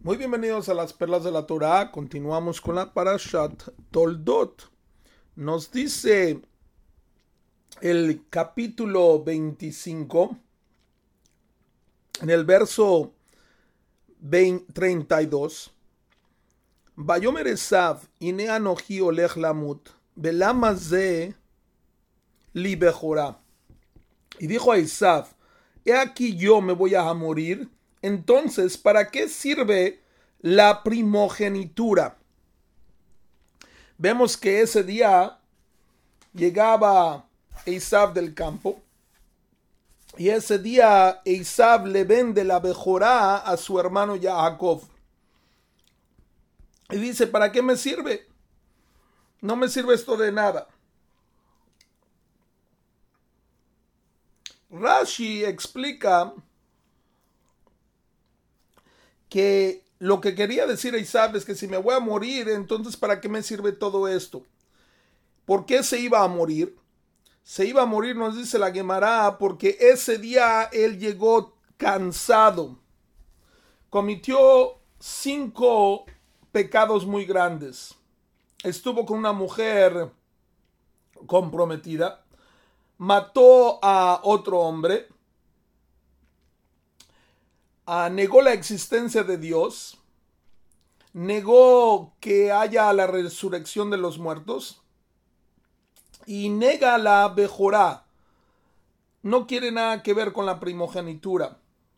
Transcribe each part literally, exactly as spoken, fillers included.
Muy bienvenidos a las perlas de la Torah. Continuamos con la Parashat Toldot. Nos dice el capítulo veinticinco, en el verso treinta y dos. Vayomer Esav, ine anoji olech lamut, velama ze li bechorá. Y dijo a Esav, he aquí yo me voy a morir. Entonces, ¿para qué sirve la primogenitura? Vemos que ese día llegaba Esav del campo y ese día Esav le vende la bechorá a su hermano Jacob. Y dice, ¿para qué me sirve? No me sirve esto de nada. Rashi explica que lo que quería decir Esav es que si me voy a morir, entonces ¿para qué me sirve todo esto? ¿Por qué se iba a morir? Se iba a morir, nos dice la Gemara, porque ese día él llegó cansado. Cometió cinco pecados muy grandes. Estuvo con una mujer comprometida. Mató a otro hombre. Uh, negó la existencia de Dios, negó que haya la resurrección de los muertos y nega la bechorá. No quiere nada que ver con la primogenitura.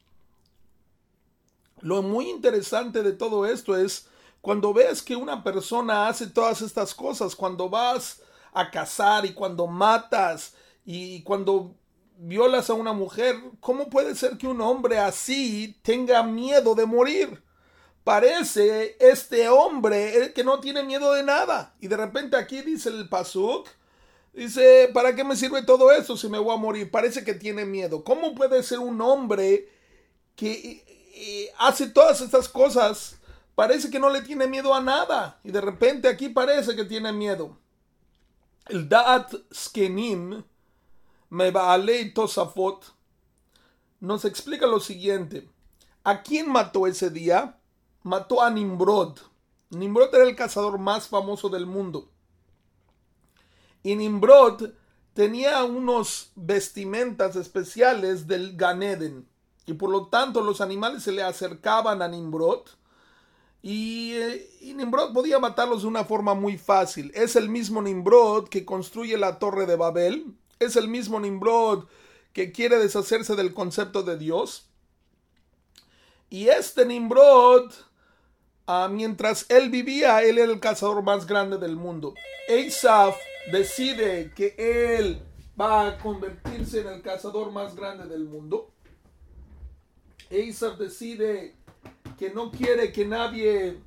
Lo muy interesante de todo esto es cuando ves que una persona hace todas estas cosas, cuando vas a cazar y cuando matas y cuando violas a una mujer, ¿cómo puede ser que un hombre así tenga miedo de morir? Parece este hombre que no tiene miedo de nada. Y de repente aquí dice el pasuk, dice, ¿para qué me sirve todo esto si me voy a morir? Parece que tiene miedo. ¿Cómo puede ser un hombre que eh, hace todas estas cosas? Parece que no le tiene miedo a nada. Y de repente aquí parece que tiene miedo. El Da'at Skenim Mebaalei Tosafot nos explica lo siguiente. ¿A quién mató ese día? Mató a Nimrod. Nimrod era el cazador más famoso del mundo. Y Nimrod tenía unos vestimentas especiales del Gan Eden. Y por lo tanto los animales se le acercaban a Nimrod. Y, eh, y Nimrod podía matarlos de una forma muy fácil. Es el mismo Nimrod que construye la Torre de Babel. Es el mismo Nimrod que quiere deshacerse del concepto de Dios. Y este Nimrod, uh, mientras él vivía, él era el cazador más grande del mundo. Esav decide que él va a convertirse en el cazador más grande del mundo. Esav decide que no quiere que nadie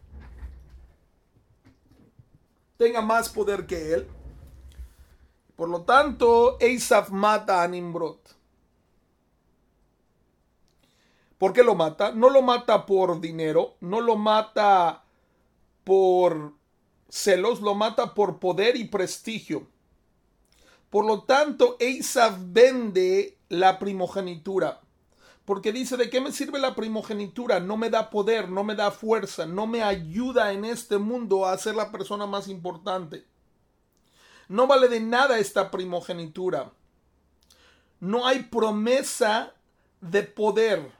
tenga más poder que él. Por lo tanto, Esav mata a Nimrod. ¿Por qué lo mata? No lo mata por dinero, no lo mata por celos, lo mata por poder y prestigio. Por lo tanto, Esav vende la primogenitura. Porque dice, ¿de qué me sirve la primogenitura? No me da poder, no me da fuerza, no me ayuda en este mundo a ser la persona más importante. No vale de nada esta primogenitura. No hay promesa de poder.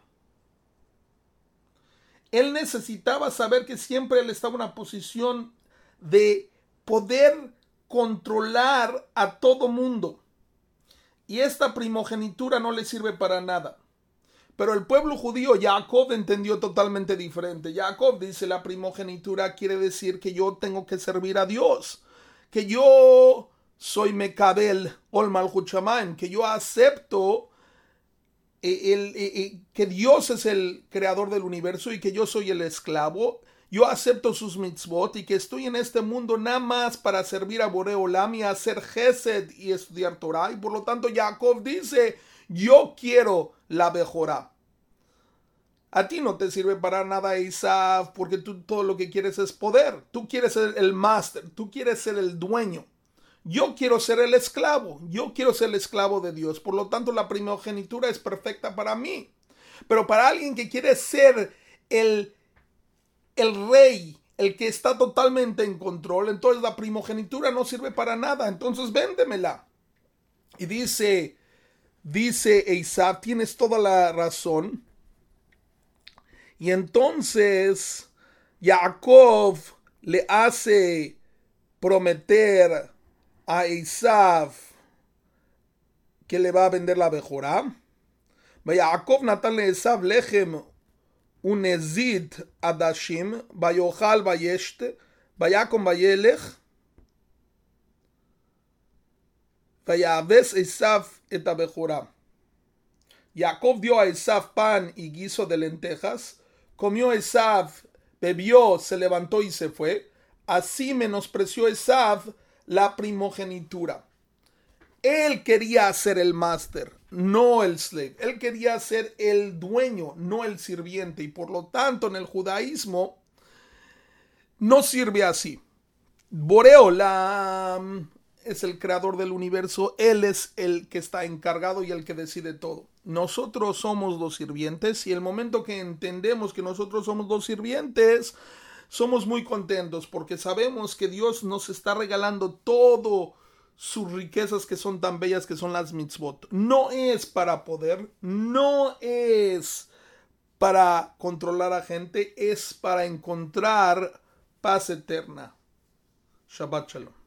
Él necesitaba saber que siempre él estaba en una posición de poder controlar a todo mundo. Y esta primogenitura no le sirve para nada. Pero el pueblo judío, Jacob, entendió totalmente diferente. Jacob dice, la primogenitura quiere decir que yo tengo que servir a Dios. Que yo soy Mekabel Ol Malchut Shamayim, que yo acepto el, el, el, que Dios es el creador del universo y que yo soy el esclavo. Yo acepto sus mitzvot y que estoy en este mundo nada más para servir a Boré Olam y hacer Gesed y estudiar Torah. Y por lo tanto Jacob dice, yo quiero la bechorá. A ti no te sirve para nada, Esav, porque tú todo lo que quieres es poder. Tú quieres ser el máster, tú quieres ser el dueño. Yo quiero ser el esclavo, yo quiero ser el esclavo de Dios. Por lo tanto, la primogenitura es perfecta para mí. Pero para alguien que quiere ser el el rey, el que está totalmente en control, entonces la primogenitura no sirve para nada, entonces véndemela. Y dice, dice Esaú, tienes toda la razón. Y entonces Jacob le hace prometer a Esaú que le va a vender la Bejorá. Jacob natan le Esaú lechem unezid adashim, vayochal vayeshte, vayakom vayelech, vayaves Esaú et הבכורה. Jacob dio a Esaú pan y guiso de lentejas, comió Esaú, bebió, se levantó y se fue. Así menospreció Esaú la primogenitura. Él quería ser el máster, no el slave. Él quería ser el dueño, no el sirviente. Y por lo tanto, en el judaísmo no sirve así. Boreolam es el creador del universo. Él es el que está encargado y el que decide todo. Nosotros somos los sirvientes, y el momento que entendemos que nosotros somos los sirvientes, somos muy contentos porque sabemos que Dios nos está regalando todo sus riquezas que son tan bellas, que son las mitzvot. No es para poder, no es para controlar a gente, es para encontrar paz eterna. Shabbat Shalom.